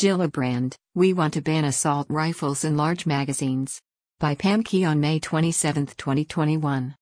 Gillibrand, we want to ban assault rifles in large magazines. By Pam Key on May 27, 2021.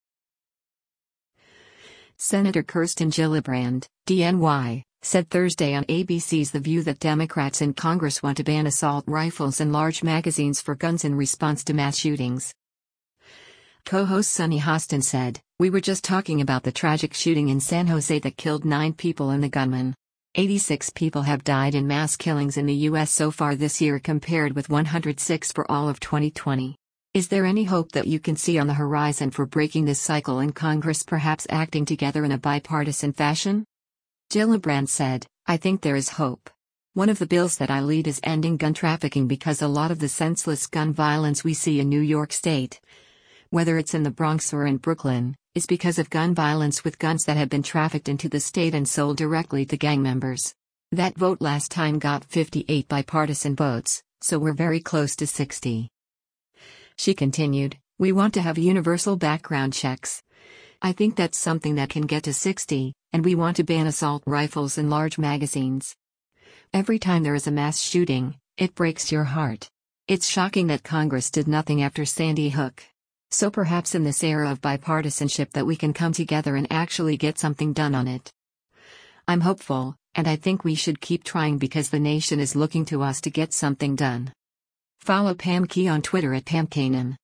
Senator Kirsten Gillibrand, DNY, said Thursday on ABC's The View that Democrats in Congress want to ban assault rifles in large magazines for guns in response to mass shootings. Co-host Sunny Hostin said, "We were just talking about the tragic shooting in San Jose that killed 9 people and the gunman. 86 people have died in mass killings in the U.S. so far this year compared with 106 for all of 2020. Is there any hope that you can see on the horizon for breaking this cycle in Congress, perhaps acting together in a bipartisan fashion?" Gillibrand said, "I think there is hope. One of the bills that I lead is ending gun trafficking because a lot of the senseless gun violence we see in New York State, whether it's in the Bronx or in Brooklyn, is because of gun violence with guns that have been trafficked into the state and sold directly to gang members. That vote last time got 58 bipartisan votes, so we're very close to 60. She continued, "We want to have universal background checks. I think that's something that can get to 60, and we want to ban assault rifles in large magazines. Every time there is a mass shooting, it breaks your heart. It's shocking that Congress did nothing after Sandy Hook. So perhaps in this era of bipartisanship that we can come together and actually get something done on it. I'm hopeful, and I think we should keep trying because the nation is looking to us to get something done." Follow Pam Key on Twitter at PamKanan.